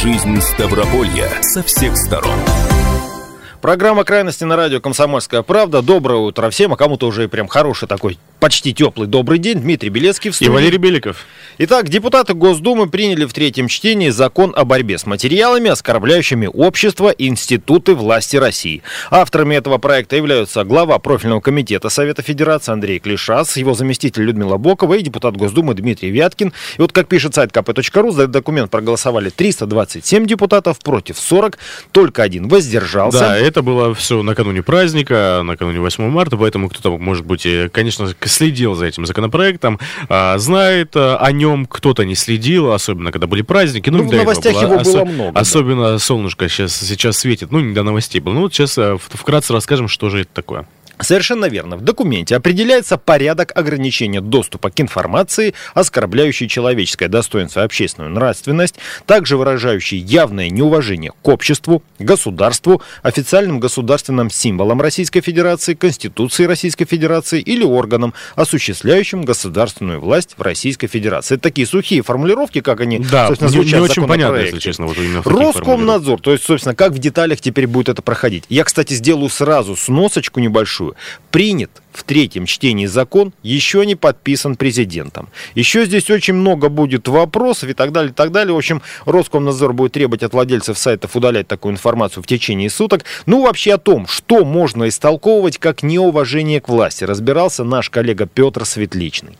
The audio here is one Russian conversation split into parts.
жизнь Ставрополья со всех сторон. Программа «Крайности» на радио «Комсомольская правда». Доброе утро всем, а кому-то уже прям хороший такой, почти теплый добрый день. Дмитрий Белецкий в студии. И Валерий Беликов. Итак, депутаты Госдумы приняли в третьем чтении закон о борьбе с материалами, оскорбляющими общество и институты власти России. Авторами этого проекта являются глава профильного комитета Совета Федерации Андрей Клишас, его заместитель Людмила Бокова и депутат Госдумы Дмитрий Вяткин. И вот, как пишет сайт kp.ru, за этот документ проголосовали 327 депутатов, против 40, только один воздержался. Да, это было все накануне праздника, накануне 8 марта, поэтому кто-то, может быть, конечно, следил за этим законопроектом, знает о нем, кто-то не следил, особенно когда были праздники. В новостях его было много. Особенно да. Солнышко сейчас светит, не до новостей было. Вот сейчас вкратце расскажем, что же это такое. Совершенно верно. В документе определяется порядок ограничения доступа к информации, оскорбляющей человеческое достоинство и общественную нравственность, также выражающей явное неуважение к обществу, государству, официальным государственным символам Российской Федерации, Конституции Российской Федерации или органам, осуществляющим государственную власть в Российской Федерации. Это такие сухие формулировки, как они, собственно, звучат в законопроекте. Не очень понятно, если честно. Вот именно Роскомнадзор, то есть, собственно, как в деталях теперь будет это проходить. Я, кстати, сделаю сразу сносочку небольшую. Принят в третьем чтении закон, еще не подписан президентом. Еще здесь очень много будет вопросов и так далее, и так далее. В общем, Роскомнадзор будет требовать от владельцев сайтов удалять такую информацию в течение суток. Вообще о том, что можно истолковывать как неуважение к власти, разбирался наш коллега Петр Светличный.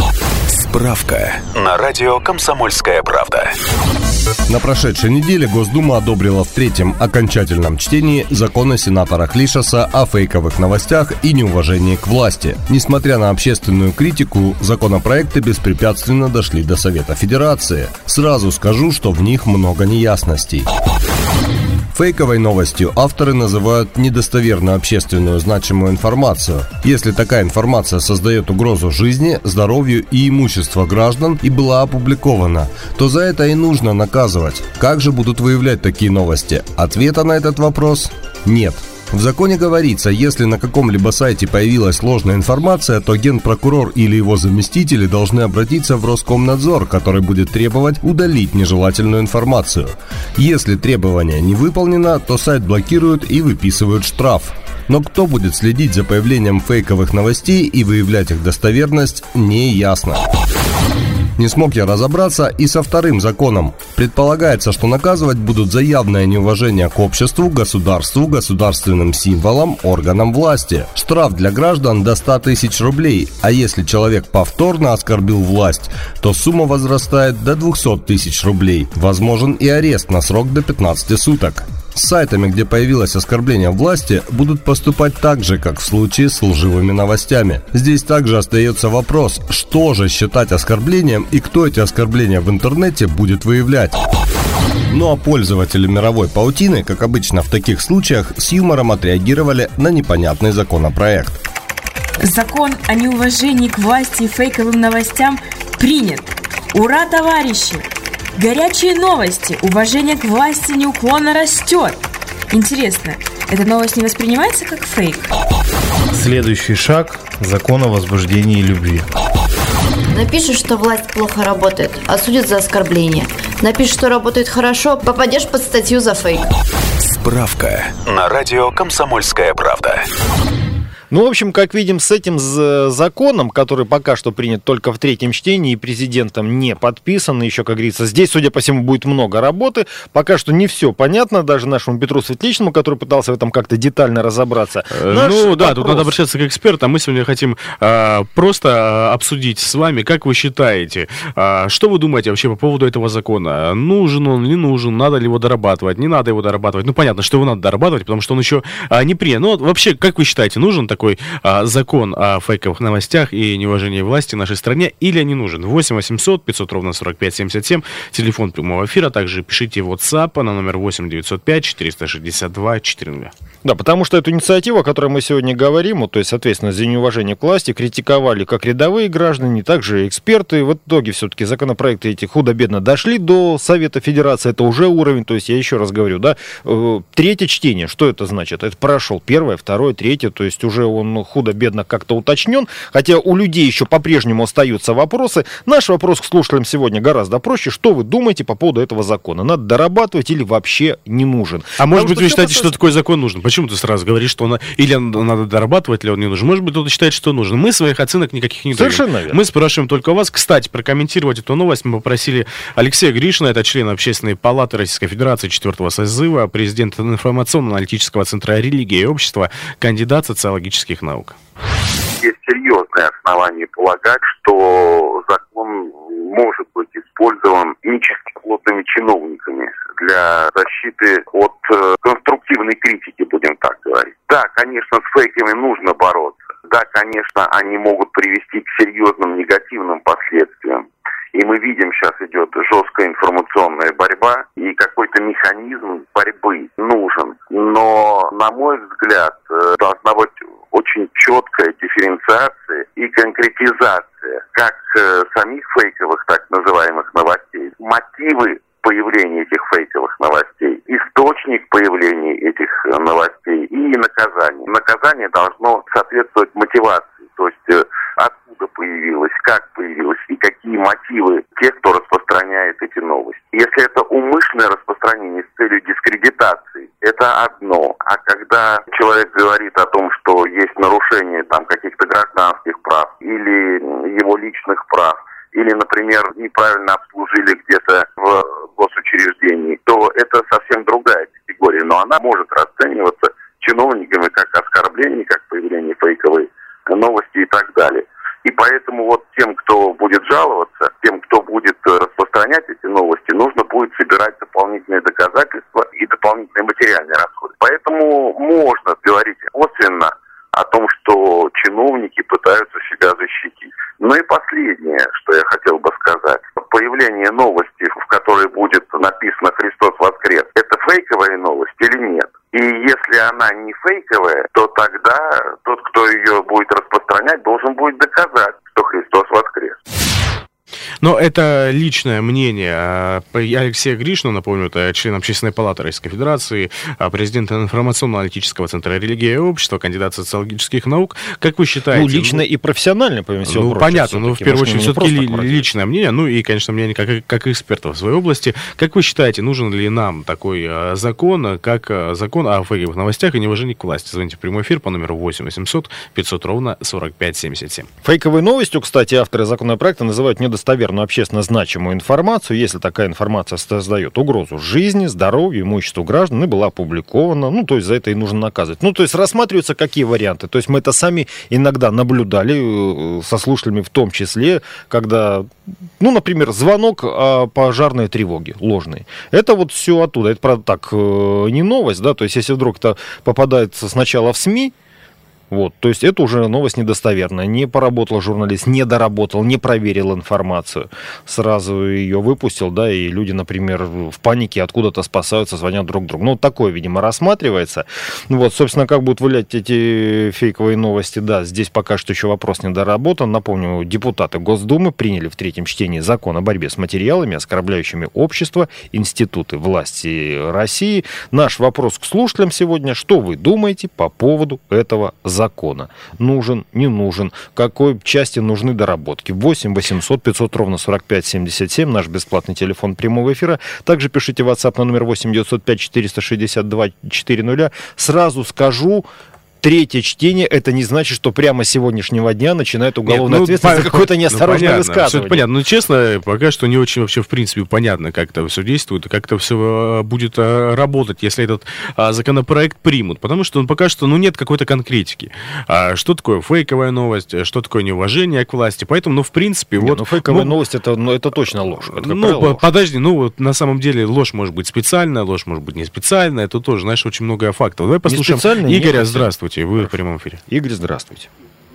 Справка на радио «Комсомольская правда». На прошедшей неделе Госдума одобрила в третьем окончательном чтении закон о сенаторах Клишаса о фейковых новостях и неуважении к власти. Несмотря на общественную критику, законопроекты беспрепятственно дошли до Совета Федерации. Сразу скажу, что в них много неясностей. Фейковой новостью авторы называют недостоверную общественную значимую информацию. Если такая информация создает угрозу жизни, здоровью и имуществу граждан и была опубликована, то за это и нужно наказывать. Как же будут выявлять такие новости? Ответа на этот вопрос нет. В законе говорится, если на каком-либо сайте появилась ложная информация, то генпрокурор или его заместители должны обратиться в Роскомнадзор, который будет требовать удалить нежелательную информацию. Если требование не выполнено, то сайт блокируют и выписывают штраф. Но кто будет следить за появлением фейковых новостей и выявлять их достоверность, не ясно. Не смог я разобраться и со вторым законом. Предполагается, что наказывать будут за явное неуважение к обществу, государству, государственным символам, органам власти. Штраф для граждан до 100 тысяч рублей, а если человек повторно оскорбил власть, то сумма возрастает до 200 тысяч рублей. Возможен и арест на срок до 15 суток. С сайтами, где появилось оскорбление власти, будут поступать так же, как в случае с лживыми новостями. Здесь также остается вопрос, что же считать оскорблением и кто эти оскорбления в интернете будет выявлять. Ну а пользователи мировой паутины, как обычно в таких случаях, с юмором отреагировали на непонятный законопроект. Закон о неуважении к власти и фейковым новостям принят. Ура, товарищи! Горячие новости. Уважение к власти неуклонно растет. Интересно, эта новость не воспринимается как фейк? Следующий шаг – закон о возбуждении любви. Напишешь, что власть плохо работает, осудят за оскорбление. Напишешь, что работает хорошо, попадешь под статью за фейк. Справка на радио «Комсомольская правда». В общем, как видим, с этим законом, который пока что принят только в третьем чтении и президентом не подписан, еще, как говорится, здесь, судя по всему, будет много работы. Пока что не все понятно, даже нашему Петру Светличному, который пытался в этом как-то детально разобраться. Тут надо обращаться к экспертам. Мы сегодня хотим просто обсудить с вами, как вы считаете, что вы думаете вообще по поводу этого закона? Нужен он, не нужен, надо ли его дорабатывать, не надо его дорабатывать? Понятно, что его надо дорабатывать, потому что он еще не принят. Вообще, как вы считаете, нужен такой закон о фейковых новостях и неуважении власти в нашей стране или не нужен? 8 800 500 ровно 45 77, телефон прямого эфира, также пишите в WhatsApp на номер 8 905 462 400. Да, потому что эту инициативу, о которой мы сегодня говорим, то есть, соответственно, за неуважение к власти, критиковали как рядовые граждане, так же эксперты. В итоге все-таки законопроекты эти худо-бедно дошли до Совета Федерации, это уже уровень, то есть я еще раз говорю, да, третье чтение, что это значит? Это прошел первое, второе, третье, то есть уже он худо-бедно как-то уточнен, хотя у людей еще по-прежнему остаются вопросы. Наш вопрос к слушателям сегодня гораздо проще. Что вы думаете по поводу этого закона? Надо дорабатывать или вообще не нужен? А может быть, вы считаете, что такой закон нужен? Почему ты сразу говоришь, что он или надо дорабатывать, или он не нужен? Может быть, кто-то считает, что нужен. Мы своих оценок никаких не даем. Совершенно верно. Мы спрашиваем только у вас. Кстати, прокомментировать эту новость мы попросили Алексея Гришина, это член Общественной палаты Российской Федерации 4-го созыва, президент информационно-аналитического центра «Религия и общество», кандидат социологических наук. Есть серьезные основания полагать, что закон может быть использован нечистоплотными чиновниками для защиты от конструктивной критики, будем так говорить. Да, конечно, с фейками нужно бороться. Да, конечно, они могут привести к серьезным негативным последствиям. И мы видим, сейчас идет жесткая информационная борьба, и какой-то механизм борьбы нужен. Но, на мой взгляд, должна быть очень четкая дифференциация и конкретизация как самих фейковых так называемых новостей, мотивы появления этих фейковых новостей, источник появления этих новостей и наказание. Наказание должно соответствовать мотивации, то есть откуда появилось, как появилось и какие мотивы тех, кто распространяет эти новости. Если это умышленное распространение с целью дискредитации, это одно. А когда человек говорит о том, что есть нарушение там каких-то гражданских прав или его личных прав, или, например, неправильно обслужили где-то в госучреждении, то это совсем другая категория. Но она может расцениваться чиновниками как оскорбление, как появление фейковой новости и так далее. И поэтому вот тем, кто будет жаловаться, тем, кто будет распространять эти новости, нужно будет собирать дополнительные доказательства и дополнительные материальные расходы. Поэтому можно говорить косвенно о том, что чиновники пытаются себя защитить. Ну и последнее, что я хотел бы сказать. Появление новости, в которой будет написано «Христос воскрес», это фейковая новость или нет? И если она не фейковая, то тогда тот, кто ее будет распространять, должен будет доказать, что Христос воскрес. Но это личное мнение Алексея Гришина, напомню, это член Общественной палаты Российской Федерации, президент информационно-аналитического центра «Религия и общество», кандидат социологических наук. Как вы считаете? Ну, личное и профессиональное, по всему прочему. Понятно, но в первую очередь все-таки личное мнение, ну и, конечно, мнение как экспертов в своей области. Как вы считаете, нужен ли нам такой закон, как закон о фейковых новостях и неуважении к власти? Звоните в прямой эфир по номеру 8 800 500 ровно 45 77. Фейковой новостью, кстати, авторы законопроекта называют недостоверную общественно значимую информацию, если такая информация создает угрозу жизни, здоровью, имуществу граждан и была опубликована, ну, то есть за это и нужно наказывать. Ну, то есть рассматриваются какие варианты. То есть мы это сами иногда наблюдали со слушателями в том числе, когда, ну, например, звонок о пожарной тревоге ложный. Это вот все оттуда. Это, правда, так не новость, да, то есть если вдруг это попадает сначала в СМИ, вот, то есть это уже новость недостоверная. Не поработал журналист, не доработал, не проверил информацию. Сразу ее выпустил, да, и люди, например, в панике откуда-то спасаются, звонят друг другу. Ну, такое, видимо, рассматривается. Вот, собственно, как будут влиять эти фейковые новости, да, здесь пока что еще вопрос не доработан. Напомню, депутаты Госдумы приняли в третьем чтении закон о борьбе с материалами, оскорбляющими общество, институты власти России. Наш вопрос к слушателям сегодня: что вы думаете по поводу этого закона? Нужен, не нужен? Какой части нужны доработки? 8 800 500 ровно 45 77, наш бесплатный телефон прямого эфира. Также пишите в WhatsApp на номер 8 905 462 400. Сразу скажу, третье чтение, это не значит, что прямо с сегодняшнего дня начинает уголовная ответственность за какое-то неосторожное высказывание. Все это понятно. Но честно, пока что не очень вообще в принципе понятно, как это все действует и как это все будет работать, если этот законопроект примут. Потому что пока что нет какой-то конкретики. Что такое фейковая новость, что такое неуважение к власти. Поэтому, в принципе... фейковая новость, это точно ложь. ложь. Подожди, на самом деле ложь может быть специальная, ложь может быть не специальная. Это тоже, знаешь, очень много фактов. Давай послушаем Игоря. Здравствуйте. Вы в прямом эфире. Игорь, здравствуйте.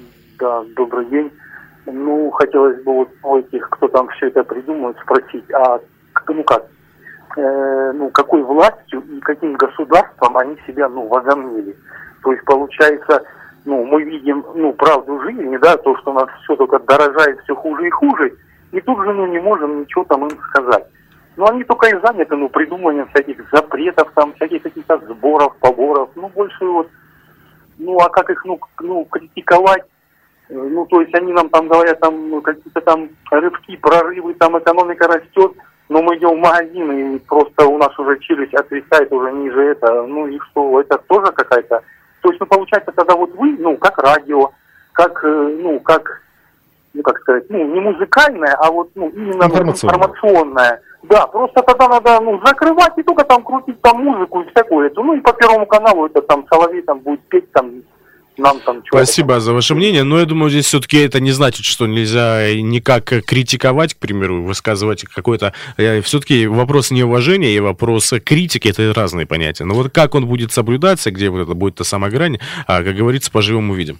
Да, добрый день. Хотелось бы у этих, кто там все это придумает, спросить, какой властью и каким государством они себя, возомнили. То есть, получается, мы видим, правду жизни, да, то, что у нас все только дорожает все хуже и хуже, и тут же, не можем ничего там им сказать. Они только и заняты, придумыванием всяких запретов, там, всяких каких-то сборов, поборов, больше а как их, критиковать? То есть они нам там говорят, там, какие-то там рывки, прорывы, там экономика растет, но мы идем в магазин, и просто у нас уже челюсть отвисает уже ниже это, и что, это тоже какая-то... То есть, получается, тогда вот вы, как радио, как сказать, не музыкальное, а вот, именно информационное. Да, просто тогда надо, закрывать и только там крутить там музыку и всякую эту. И по Первому каналу это там Соловей там будет петь там, нам там чего-то. Спасибо за ваше мнение, но я думаю, здесь все-таки это не значит, что нельзя никак критиковать, к примеру, высказывать какой-то... Все-таки вопрос неуважения и вопрос критики — это разные понятия. Но вот как он будет соблюдаться, где вот это будет та самая грань, как говорится, поживем увидим.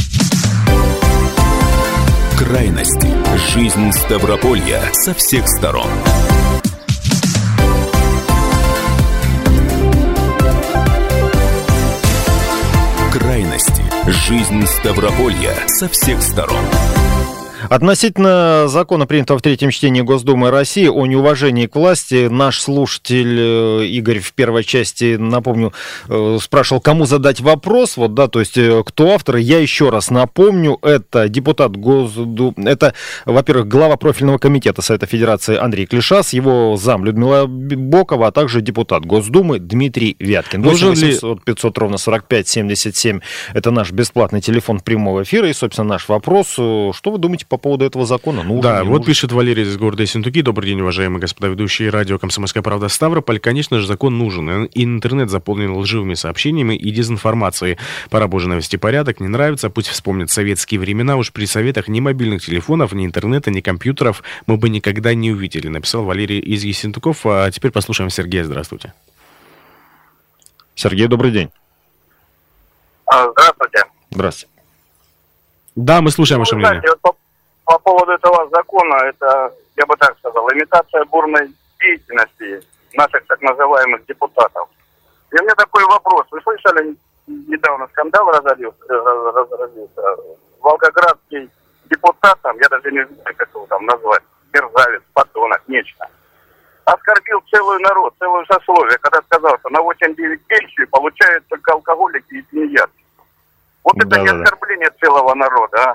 Крайности. Жизнь Ставрополья со всех сторон. Крайности. Жизнь Ставрополья со всех сторон. Относительно закона, принятого в третьем чтении Госдумы России о неуважении к власти, наш слушатель Игорь в первой части, напомню, спрашивал, кому задать вопрос, то есть кто автор. Я еще раз напомню, это депутат Госдумы, это, во-первых, глава профильного комитета Совета Федерации Андрей Клишас, его зам Людмила Бокова, а также депутат Госдумы Дмитрий Вяткин. 8-800-500 ровно 45-77, это наш бесплатный телефон прямого эфира, и, собственно, наш вопрос, что вы думаете по поводу этого закона? Вот пишет Валерий из города Ессентуки. Добрый день, уважаемые господа ведущие радио «Комсомольская правда» Ставрополь. Конечно же, закон нужен. Интернет заполнен лживыми сообщениями и дезинформацией. Пора, боже, навести порядок. Не нравится? Пусть вспомнят советские времена. Уж при советах ни мобильных телефонов, ни интернета, ни компьютеров мы бы никогда не увидели. Написал Валерий из Ессентуков. А теперь послушаем Сергея. Здравствуйте. Сергей, добрый день. Здравствуйте. Здравствуйте. Да, мы слушаем ваше мнение. По поводу этого закона, это, я бы так сказал, имитация бурной деятельности наших так называемых депутатов. И у меня такой вопрос. Вы слышали, недавно скандал разразился. Волгоградский депутат, я даже не знаю, как его там назвать, мерзавец, подонок, нечто, оскорбил целый народ, целое сословие, когда сказал, что на 8-9 пенсию получают только алкоголики и тунеядцы. Вот это не оскорбление целого народа, а?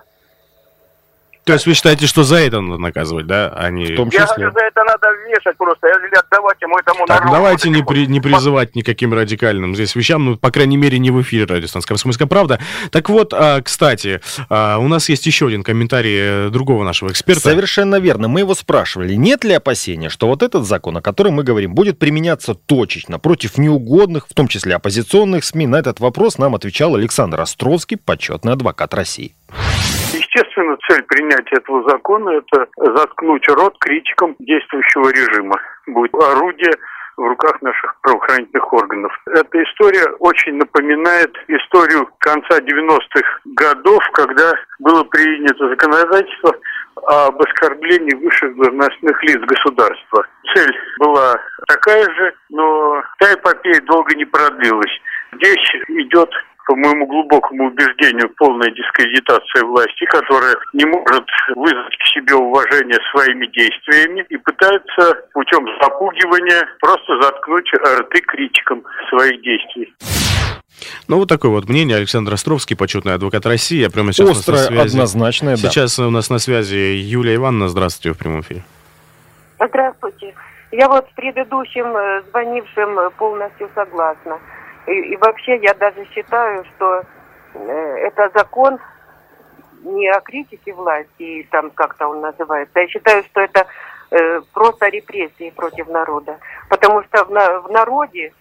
То есть вы считаете, что за это надо наказывать, да? А не... В том числе. Я говорю, за это надо вешать просто, или отдавать ему этому народу. Давайте не призывать никаким радикальным здесь вещам, по крайней мере, не в эфире радиостанции «Комсомольская правда». Так вот, кстати, у нас есть еще один комментарий другого нашего эксперта. Совершенно верно. Мы его спрашивали, нет ли опасения, что вот этот закон, о котором мы говорим, будет применяться точечно против неугодных, в том числе оппозиционных СМИ. На этот вопрос нам отвечал Александр Островский, почетный адвокат России. Естественно, цель принятия этого закона – это заткнуть рот критикам действующего режима. Будет орудие в руках наших правоохранительных органов. Эта история очень напоминает историю конца 90-х годов, когда было принято законодательство об оскорблении высших должностных лиц государства. Цель была такая же, но та эпопея долго не продлилась. Здесь идет, по моему глубокому убеждению, полная дискредитация власти, которая не может вызвать к себе уважение своими действиями и пытается путем запугивания просто заткнуть рты критикам своих действий. Ну, вот такое вот мнение. Александр Островский, почетный адвокат России. Я прямо сейчас острое, на связи. Однозначное, да. Сейчас у нас на связи Юлия Ивановна. Здравствуйте, в прямом эфире. Здравствуйте. Я вот с предыдущим звонившим полностью согласна. И вообще я даже считаю, что это закон не о критике власти, там как-то он называется. Я считаю, что это просто репрессии против народа. Потому что в народе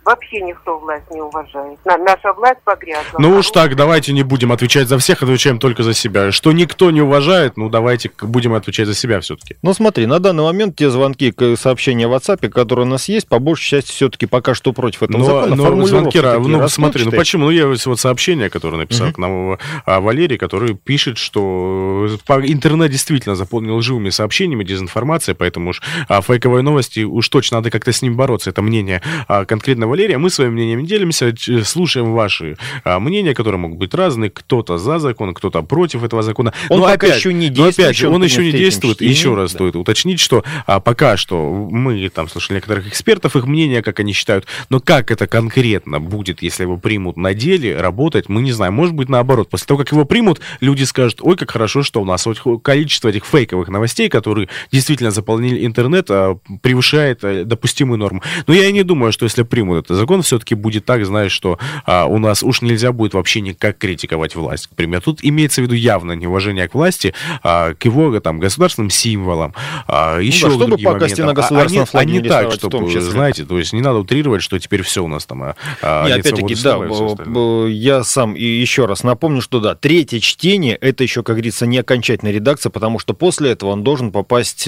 вообще никто власть не уважает. Наша власть погрязла. Ну уж так, давайте не будем отвечать за всех, отвечаем только за себя. Что никто не уважает, ну давайте будем отвечать за себя все-таки. Ну смотри, на данный момент те звонки, сообщения в WhatsApp, которые у нас есть, по большей части все-таки пока что против этого закона. Но звонки, смотри, ну почему? Ну я вот сообщение, которое написал к нам Валерий, который пишет, что интернет действительно заполнен лживыми сообщениями, дезинформацией, поэтому уж фейковые новости, уж точно надо как-то с ним бороться. Это мнение конкретно Валерия. Мы своим мнением делимся, слушаем ваши мнения, которые могут быть разные. Кто-то за закон, кто-то против этого закона. Он пока еще не действует. Опять же, он еще не действует. Еще раз стоит уточнить, что пока что мы там слышали некоторых экспертов, их мнения, как они считают, но как это конкретно будет, если его примут на деле, работать, мы не знаем. Может быть, наоборот. После того, как его примут, люди скажут: ой, как хорошо, что у нас количество этих фейковых новостей, которые действительно заполнили интернет, превышает допустимую норму. Но я и не думаю, что если примут этот закон, все-таки будет так, знаешь, что у нас уж нельзя будет вообще никак критиковать власть. К примеру, тут имеется в виду явно неуважение к власти, к его там государственным символам, еще к другим моментам. На государственном флаге не так, чтобы, знаете, то есть не надо утрировать, что теперь все у нас там нет опять-таки, да, я сам и еще раз напомню, что да, третье чтение, это еще, как говорится, не окончательная редакция, потому что после этого он должен попасть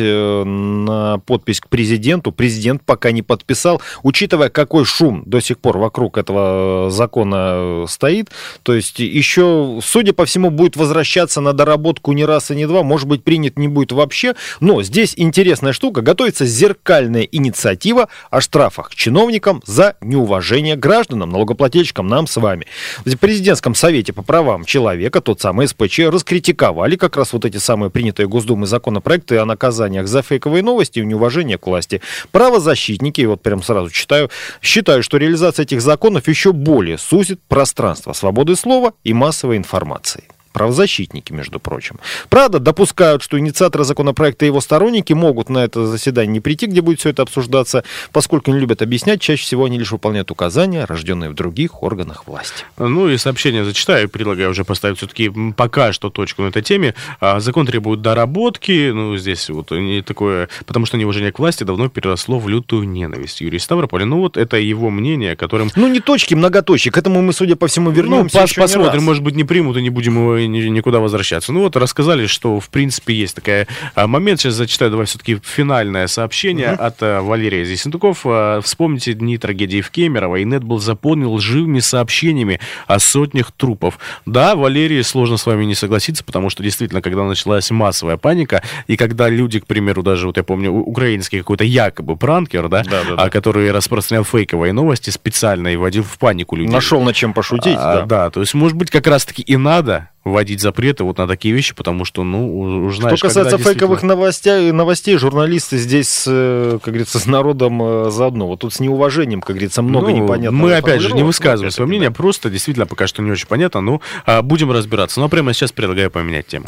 на подпись к президенту. Президент пока не подписал, учитывая, какой шум до сих пор вокруг этого закона стоит, то есть еще, судя по всему, будет возвращаться на доработку не раз и не два, может быть, принят не будет вообще, но здесь интересная штука, готовится зеркальная инициатива о штрафах чиновникам за неуважение гражданам, налогоплательщикам, нам с вами. В президентском совете по правам человека, тот самый СПЧ, раскритиковали как раз вот эти самые принятые Госдумой законопроекты о наказаниях за фейковые новости и неуважение к власти. Правозащитники, вот прям сразу читаю, считают, что реализация этих законов еще более сузит пространство свободы слова и массовой информации. Правозащитники, между прочим. Правда, допускают, что инициаторы законопроекта и его сторонники могут на это заседание не прийти, где будет все это обсуждаться, поскольку не любят объяснять, чаще всего они лишь выполняют указания, рожденные в других органах власти. Ну и сообщение зачитаю, предлагаю уже поставить все-таки пока что точку на этой теме. Закон требует доработки, ну здесь вот не такое, потому что неуважение к власти давно переросло в лютую ненависть. Юрий Ставрополь, ну вот это его мнение, которым... Ну не точки, многоточки, к этому мы, судя по всему, вернемся еще посмотрим, может быть, не примут и не будем его никуда возвращаться. Ну вот рассказали, что в принципе есть такой момент. Сейчас зачитаю, давай все-таки финальное сообщение от Валерия Зесентуков. Вспомните дни трагедии в Кемерово. И нет был заполнен лживыми сообщениями о сотнях трупов. Да, Валерий, сложно с вами не согласиться, потому что действительно, когда началась массовая паника, и когда люди, к примеру, даже вот я помню, украинский какой-то якобы пранкер, который распространял фейковые новости специально и вводил в панику людей. Нашел над чем пошутить. Да, то есть, может быть, как раз-таки и надо вводить запреты вот на такие вещи, потому что, ну, уж знаешь, что касается фейковых новостей, журналисты здесь, как говорится, с народом заодно. Вот тут с неуважением, как говорится, много непонятного. Мы, опять же, не высказываем свое мнение, просто действительно пока что не очень понятно, но будем разбираться. Но прямо сейчас предлагаю поменять тему.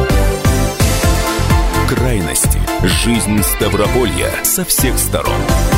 Крайности. Жизнь Ставрополья со всех сторон.